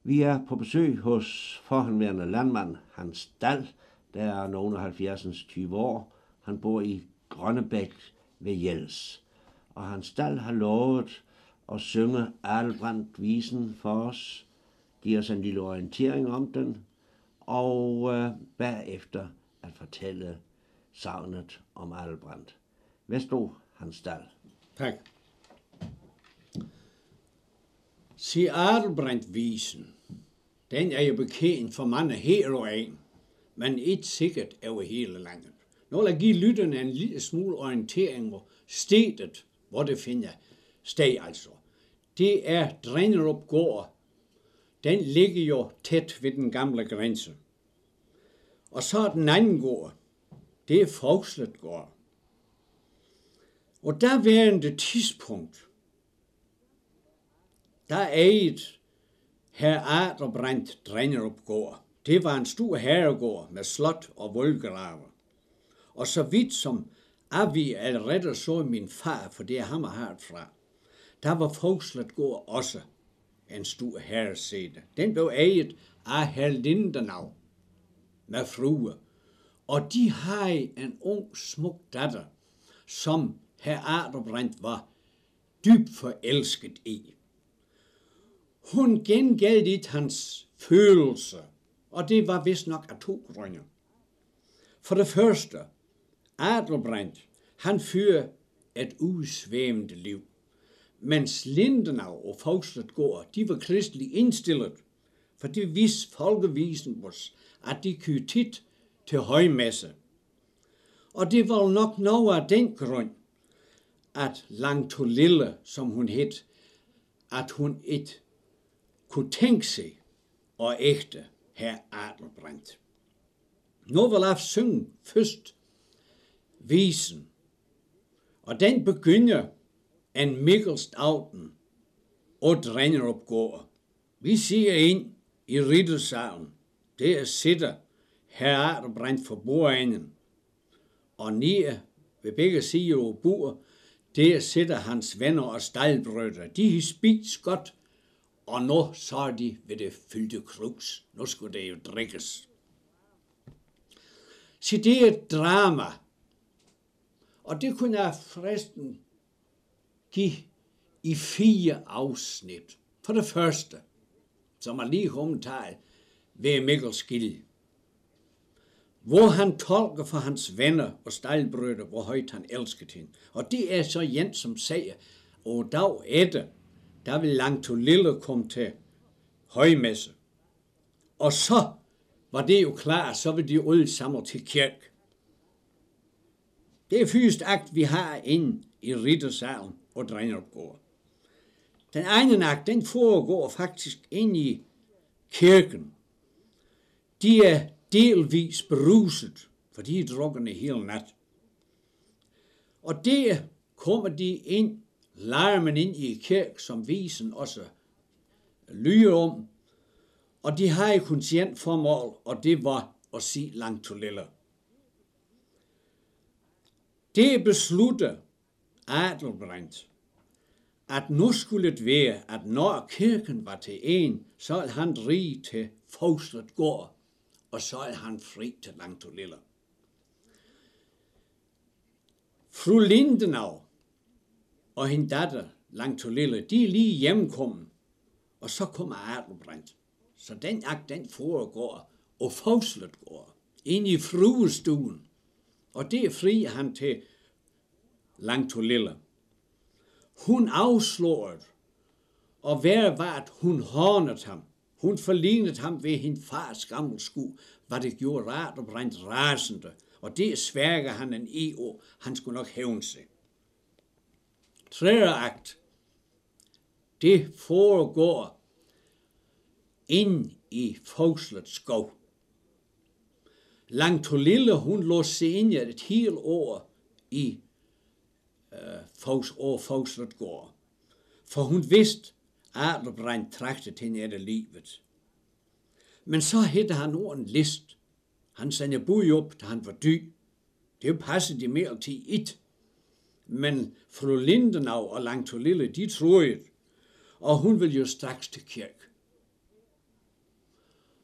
Vi er på besøg hos forhenværende landmand Hans Dahl, der er nogen af 70'ens 20 år. Han bor i Grønnebæk ved Jels. Og Hans Dahl har lovet at synge Adelbrandt-visen for os, give os en lille orientering om den, og bagefter at fortælle sagnet om Adelbrandt. Værsgo, Hans Dahl. Tak. Se Adelbrandt-visen, den er jo bekendt for mange heroer, men ikke sikkert over hele landet. Nu vil jeg give lytterne en lille smule orientering hvor stedet, hvor det finder sted altså. Det er Drennerup gård. Den ligger jo tæt ved den gamle grænse. Og så er den anden gård, det er Fogslet gård. Og der værende tidspunkt, der ejede herr Adelbrandt Drennerup gård. Det var en stor herregård med slot og voldgrave. Og så vidt som Avi allerede så min far, for det er ham og hørt fra, der var Fogslet gård også en stor herresæde. Den blev ejet af herr Lindenau med frue. Og de havde en ung, smuk datter, som herr Adelbrandt var dybt forelsket i. Hun gengældte ikke hans følelse, og det var vist nok af 2 grunde. For det første, Adelbrandt, han fører et udsvævende liv, mens Lindenau og Fogslet gård, de var kristeligt indstillet, for det vidste folkevisen os, at de kunne tit til højmesse. Og det var nok noget af den grund, at Langtolille, som hun hed, at hun ikke kunne tænke sig og ægte herr Adelbrandt. Nu vil jeg synge først visen, og den begynder en Mikkelst aften og Drennerup gård. Vi siger ind i riddersalen, der sidder herr Adelbrandt for bordenden, og nede ved begge sider af bordet, der sidder hans venner og staldbrødre. De har spist godt, og nu så er de ved det fyldte krus. Nu skulle det jo drikkes. Så det er et drama, og det kunne jeg forresten give i 4 afsnit. For det første, som er lige omtalt ved Mikkelskild, hvor han tolker for hans venner og staldbrødre, hvor højt han elskede hende. Og det er så Jens, som siger, og dag efter, der vil Langtolille komme til højmesse. Og så var det jo klart, så vil de alle sammen til kirke. Det er første akt, vi har inde i riddersalen og Drennerup gård. Den anden akt, den foregår faktisk ind i kirken. De er delvis beruset, for de er drukkende hele nat. Og der kommer de ind, larmen ind i kirke, som visen også lyder om, og de har kun et formål, og det var at sige Langtolille. Det besluttede Adelbrandt, at nu skulle det være, at når kirken var til en, så ville han rige til Fogslet gård, og så er han fri til Langtolille. Fru Lindenau og hendes datter Langtolille, de er lige hjemkommet, og så kommer Adelbrandt. Så den akt, den foregår, og Fogslet går ind i fruestuen, og det er fri han til Langtolille. Hun afslår, og hver var, at hun hånede ham. Hun forlignede ham ved hendes fars gamle sku, hvad det gjorde Adelbrandt rasende, og det sværger han en år. Han skulle nok hævne sig. 3. akt, det foregår ind i Fogslet skov. Langtolille, hun lå sig ind et helt år i Fogslet gård, for hun vidste, Adelbrandt tragtede hende efter livet. Men så hætte han over en list. Han sendte bud op, da han var dy. Det passede mere til et. Men fru Lindenau og Langtolille, de troede, og hun ville jo straks til kirke.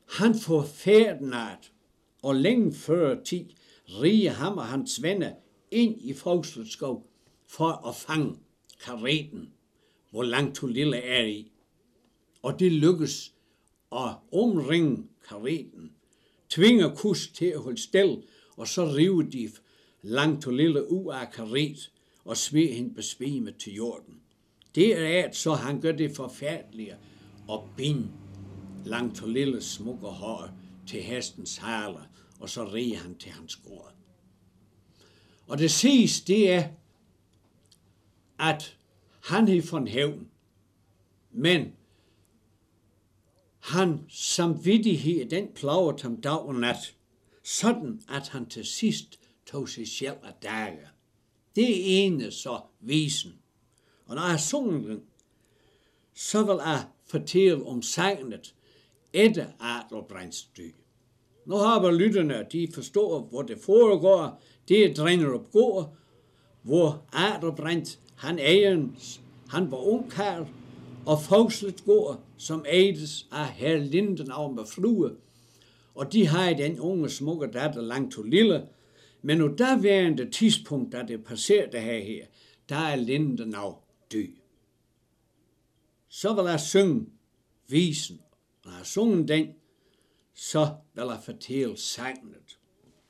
Han får færdenat, og længe før tid riger ham og hans venner ind i Faustelskov for at fange kareten, hvor Langtolille er i. Og det lykkes at omringe kareten, tvinger Kus til at holde stil, og så river de Langtolille ud af karet og smider hende besvimet til jorden. Det er så han gør det forfærdelige at binde Langtolilles smukke hår til hestens haler, og så riger han til hans gård. Og det siges, det er, at han har fået hævn, men han samvittighed, den plagede ham dag og nat, sådan at han til sidst tog sig selv af dage. Det er ene så visen. Og når jeg sunget den, så vil jeg fortælle om sagnet efter Adelbrandts død. Nu har vi lytterne, de forstår, hvor det foregår. Det er Drenderup gård, hvor Adelbrandt, han var ungkarl, og Fauslet gård, som ejes af herr Lindenau med frue. Og de har den unge smukke datter Langtolille. Men på daværende tidspunkt, da det passerede her, der er Lindenau død. Så vil jeg synge visen. Når jeg sunget den, så vil jeg fortælle sagnet.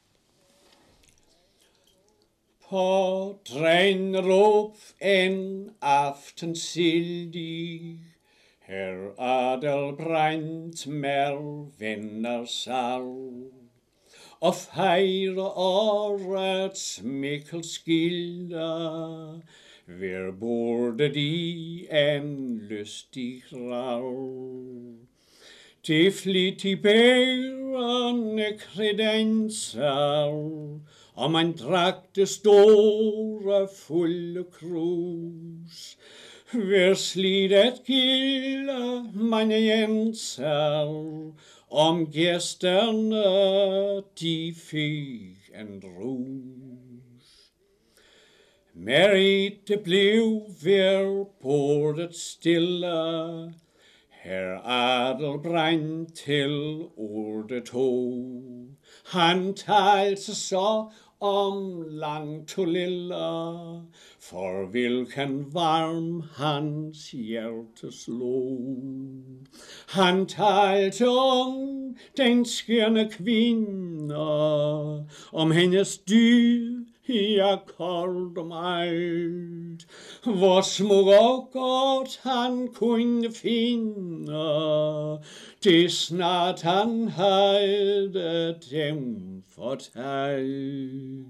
På Drenderup en aften sildig, herr Adelbrandt med venner sal, og fejre årets Mikkelskilde, ved bordet i en lystig rav. Til flittig bærende kredenser, og man drak det store fulde krus. Ved slidet gilde mange jenser, om gæsterne de fik en rus. Merit det blev ved bordet stille, herr Adelbrandt til ordet tog. Han talte så om Langtolille, for hvilken varm hans hjerte slog. Han talte om den skønne kvinde, om hendes dyd, jeg kaldte mig alt, hvor smuk og godt han kunne finde, det snart han havde dem fortalt.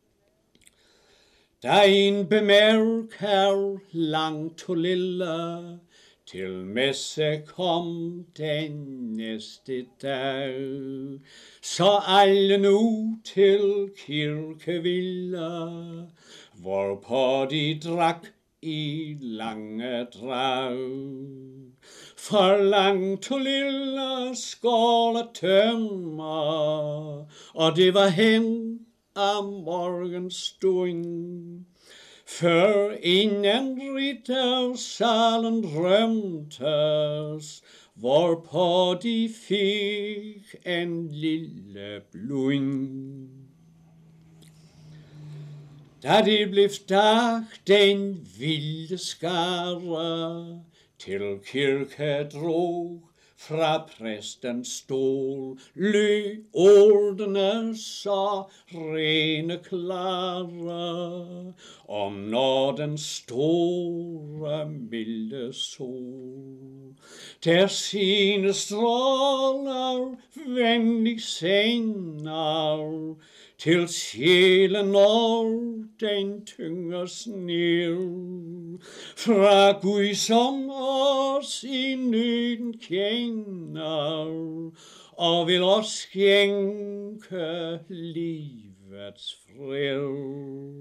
Da en bemærker Langtolille, til messe kom den næste dag, så alle nu til kirke ville, hvorpå de drak i lange drag. For Langtolille skåle tømmer, og det var hen af morgenstund. Før inden riddersalen rømtes, hvorpå de fik en lille blund. Da det blev dag, den vilde skare til kirke drog, fra præstens stol lød ordene så rene klare, om nådens store milde sol. Der sine stråler venlig sender, til sjælen når den tynges ned. Fra Gud som os i nøden kender, og vil os skænke livets fred.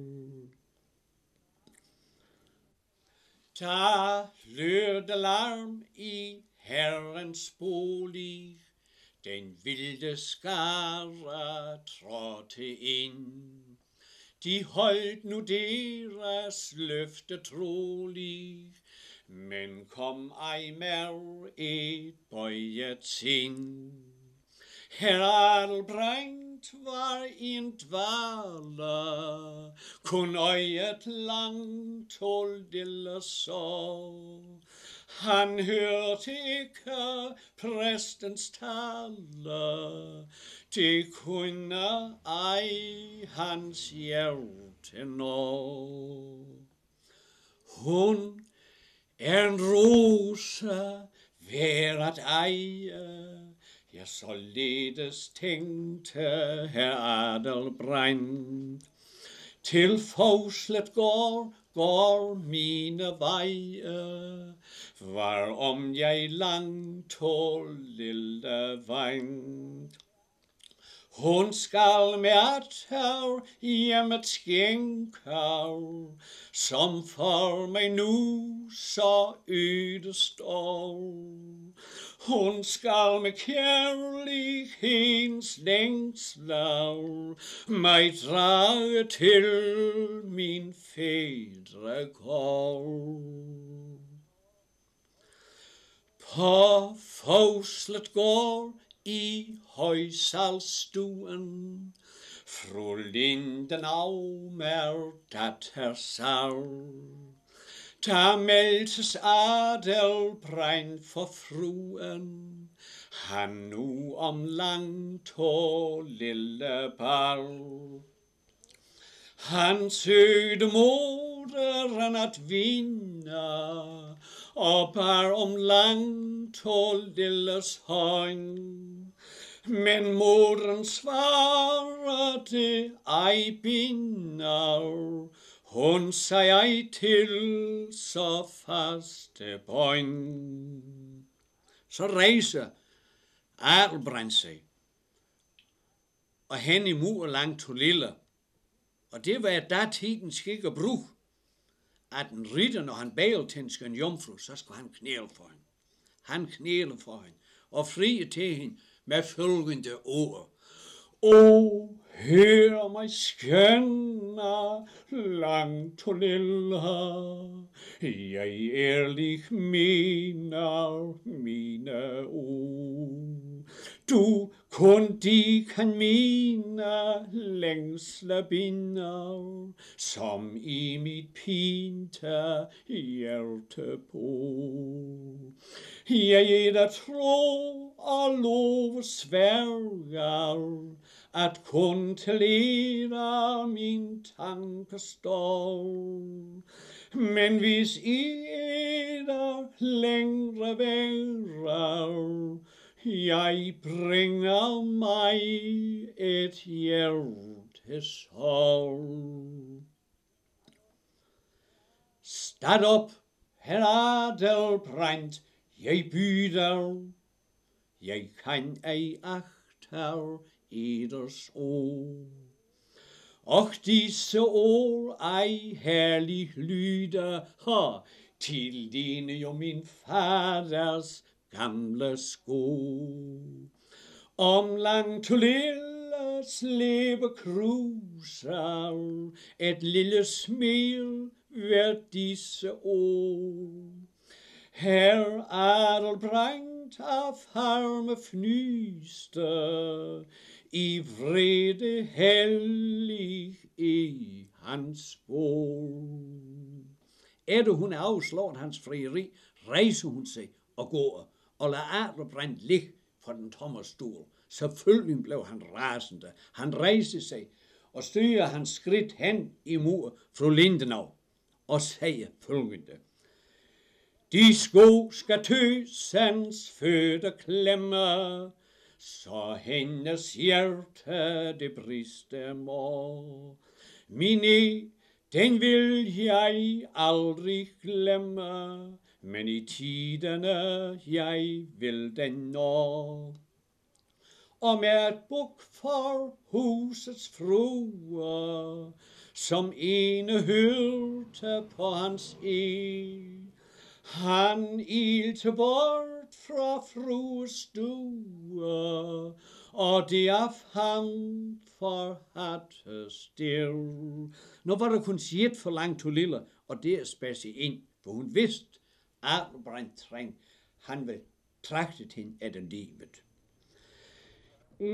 Da lød larm i Herrens bolig, den vilde skare trådte ind. De holdt nu deres løfte trolig, men kom ej mer et bøjet sind. Herr Adelbrandt var en dvale, kun øjet langt holdt eller så. Han hørte ikke præstens tale, det kunne ej hans hjerte nå. Hun er en rose værd at eje, ja, således tænkte herr Adelbrandt. Til Fauslet går mine veje, varom jeg langt tål lille vandt. Hun skal med her hjemmet skænker, som for mig nu så øde står. Hun skal med kærlighedens længsler mig drage til min fædregård. På Fauslet gård i højsalstuen, fru Lindenau med datter Sal. Der meldtes Adelbrandt for fruen, han nu om langt hår lille bal. Han søgte moderen at vinde, og bar om langt hår lilles hånd. Men moderen svarede ej binder, hun sagde ej til så faste bånd. Så rejser Adelbrandt sig, og hen imod langt til lille. Og det var da tiden skik og brug, at en ritter, når han bagede til en skøn jomfru, så skulle han knæle for hende. Han knæle for hende, og frie til hende med følgende ord. O, hør mig skønne, langt og lille, jeg ærligt mener mine ord. Du kun de kan mine længsle binder, som i mit pinte hjerte på. Jeg er der tro og love sværger, at kun til eder min tanke står. Men hvis I eder længere værer, jeg bringer mig et hjertesorg. Stad op, herr Adelbrandt, jeg byder, jeg kan ej agter eders ord. Og disse ord ej herlig lyde, til dine jo min faders gamle sko. Om langt til lilles leve kruser, et lille smil ved disse ord. Herr Adelbrandt af harme fnyste, i vrede hellig i hans bord. Efter hun er afslået hans frieri, rejser hun sig og går, og lader Adelbrandt ligge på den tomme stol. Selvfølgelig blev han rasende. Han rejste sig og styrer hans skridt hen imod fru Lindenau og siger følgende. De sko skal tøsens fødder klemme, så hendes hjerte det brister må. Min den vil jeg aldrig glemme, men i tiderne jeg vil den nå. Og med et buk for husets frue, som ene hørte på hans han ilte bort fra frues stue, og det af ham forhatte stil. Nu var der kun set for langt til lille, og det er spæsigt ind, for hun vidste, at Adelbrandt han vil trakte hende af den livet.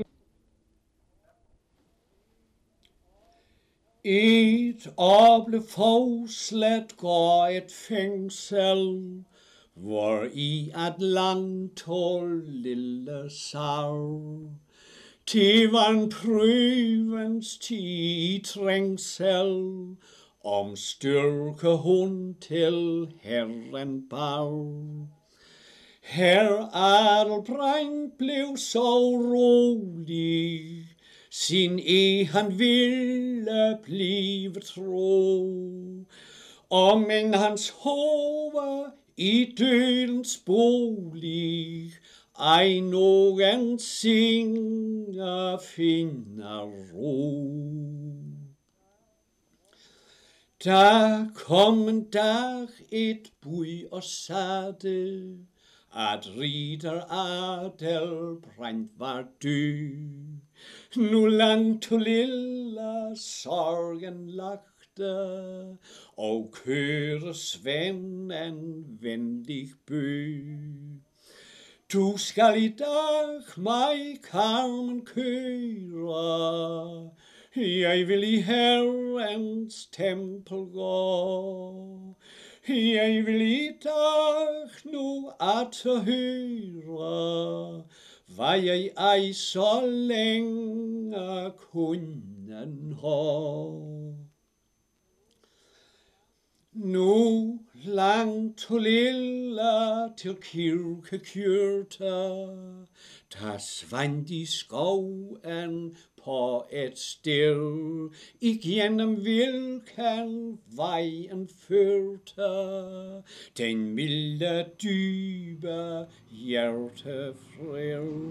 Et år blev forsladt går et fængsel, hvor i at langt tål lille sorg. Det var en prøvens tid trængsel, om styrke hun til Herren bar. Herr Adelbrandt blev så rolig, sin han ville blive tro. Og men hans hoved i dødens bolig, ej nogen singer finder ro. Der kom en dag et bud og sagde, at Ritter Adelbrandt var død. Nu langt til lille sorgen lagte, og køre svennen venlig bød. Du skal i dag mig Carmen køre, jeg vil i Herrens tempel gå. Jeg vil i dag nu at høre, hvad jeg ej så længe kunne have. Nu langt til lille til kirke kørte, der svandt i skoven på et sted, igennem hvilken vejen førte den milde dybe hjertefred.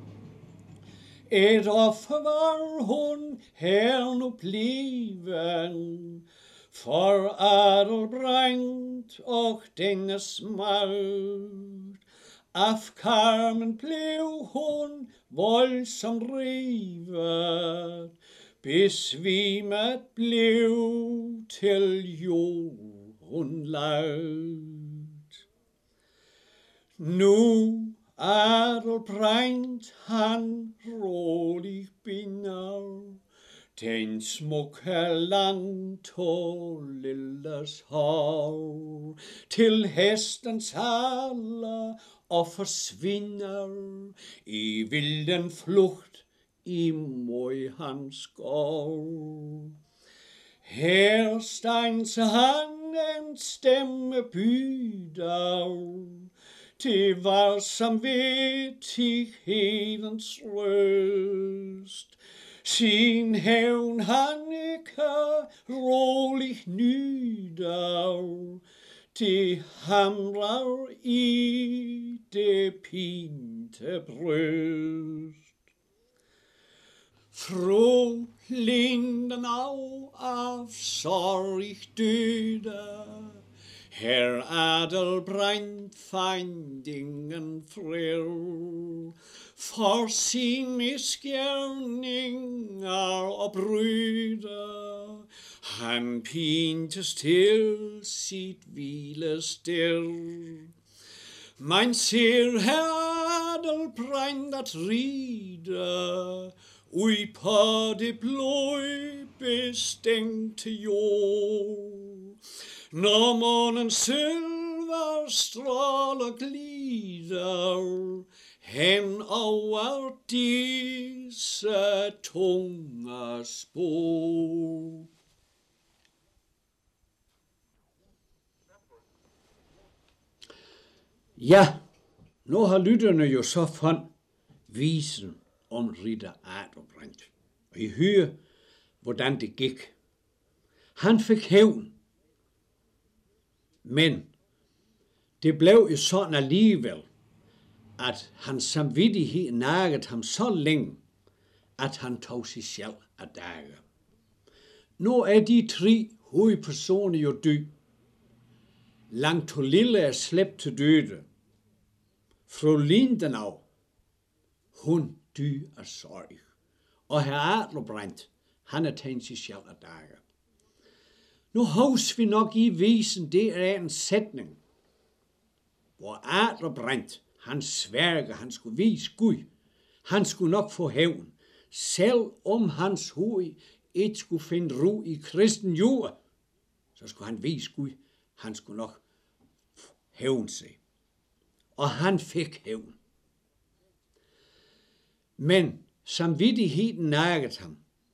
Et offer var hun her nu bleven, for Adelbrandt og dennes magt. Af Carmen blev hun voldsomt rivet, besvimet blev til jorden lagt. Nu Adelbrandt han rolig binder, den smukke landtålilles hår, til hestens hale og forsvinder i vilden flugt imod hans gård. Her stanser han en stemme byder, det var samvittighedens røst. Sin hævn han ikke roligt nyder, det hamrer i det pinte bryst. Fru Lindenau af sorg døde, Herr Adelbrandt fandt ingen fred, for sin misgerninger og bryder. Han pintes til sit hvilested. Man ser Herr Adelbrandt at ride ud på det blodbestængte jord. Når månens silverstråler glider hen over disse tunge spor. Ja, nu har lytterne jo så fundet visen om Ritter Adelbrandt. Og I hører, hvordan det gik. Han fik hævn. Men det blev jo sådan alligevel, at hans samvittighed nagede ham så længe, at han tog sig selv af dage. Nu er de 3 hovedpersoner jo døde. Langtolille er slæbt til døde. Fru Lindenau, hun døde af sorg. Og herr Adelbrandt, han er tænkt sig selv af dage. Nu husker vi nok i visen, det er en sætning, hvor Adelbrandt, han sværger, han skulle vise Gud, han skulle nok få hævn, selv om hans hoved ikke skulle finde ro i kristen jord, så skulle han vise Gud, han skulle nok hævne sig. Og han fik hævn. Men samvittigheden nagede ham.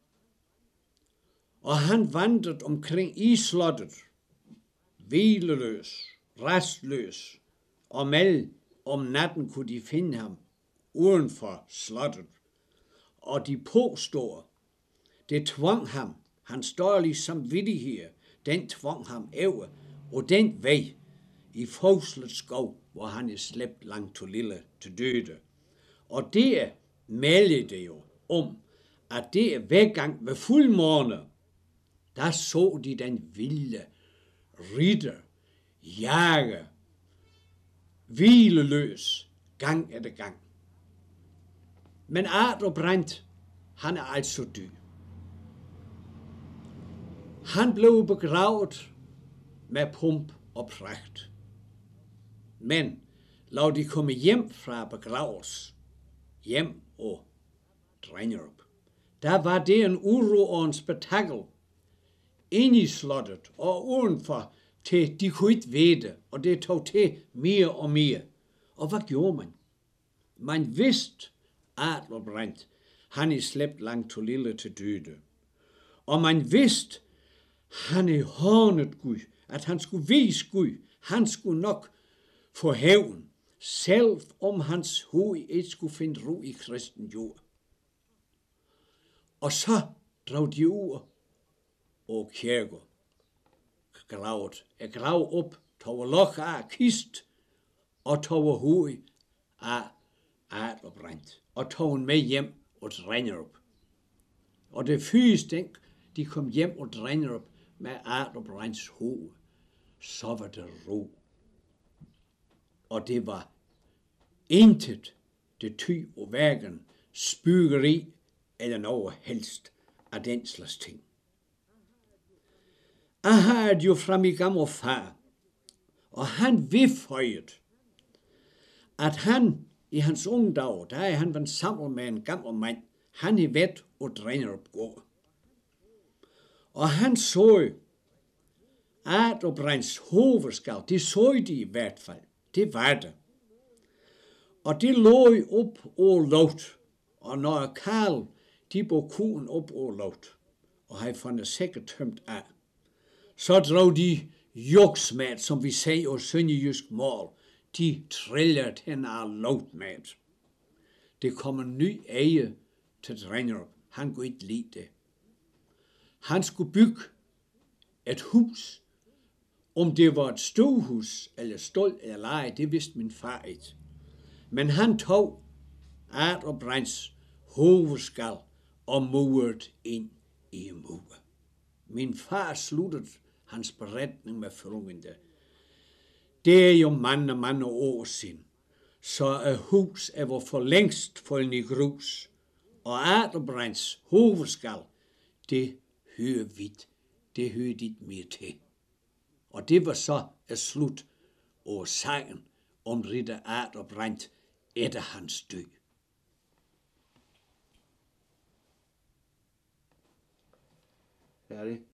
Og han vandrede omkring i slottet, hvileløs, restløs, og med om natten kunne de finde ham uden for slottet. Og de påstår, det tvang ham, hans dårlige samvittighed, den tvang ham over, og den vej i Fauslets skov, hvor han er slæbt langt til lille til døde. Og det melder det jo om, at det hver gang ved fuldmåne, der så de den vilde ritter, jage, hvileløs, gang efter gang. Men Athelbrandt, han er altså død. Han blev begravet med pomp og pragt. Men lad de komme hjem fra begravelse, hjem og Drengerup, der var det en uro og en spektakel inde i slottet og udenfor, til de kunne ikke vide, og det tog til mere og mere. Og hvad gjorde man? Man vidste, Athelbrandt, han er slæbt langt til lille til døde. Og man vidste, han er hånet Gud, at han skulle vise Gud, han skulle nok få hævn, selv om hans hoved ikke skulle finde ro i kristen jord. Og så drog de ud og kirker, gravet. Jeg grav op, tog lok af kist, og tog hovedet af Athelbrandt, og tog med hjem og Drengerup. Og det første, de kom hjem og Drengerup med Athelbrandts hoved, så var det ro. Og det var intet, det ty og hverken spygeri eller noget helst af den slags ting. Jeg havde jo fra min gamle far, og han vidføjet, at han i hans unge dag, der er han været sammen med en gammel mand, han i vet og Drengerup går. Og han så, Athelbrandts hovedskal, det så de i hvert fald, det var det. Og det lå op og låt, og når Karl, de bor kuen op og låt, og havde fundet sækket tømt af, så drog de joksmat, som vi sagde på sønderjysk mål, de trillede hen af låtmat. Det kom en ny eje til Drengerup. Han kunne ikke lide det. Han skulle bygge et hus. Om det var et stuehus, eller stald, eller leje, det vidste min far ikke. Men han tog Athelbrandts hovedskal og murede ind i mur. Min far sluttede hans beretning med følgende. Det er jo mange år siden, så et hus var for længst faldet i grus, og Athelbrandts hovedskal, det hører vidt, det hører dit mere til. Og det var så et slut og sagen om ridder Athelbrandt efter hans død. Færdig.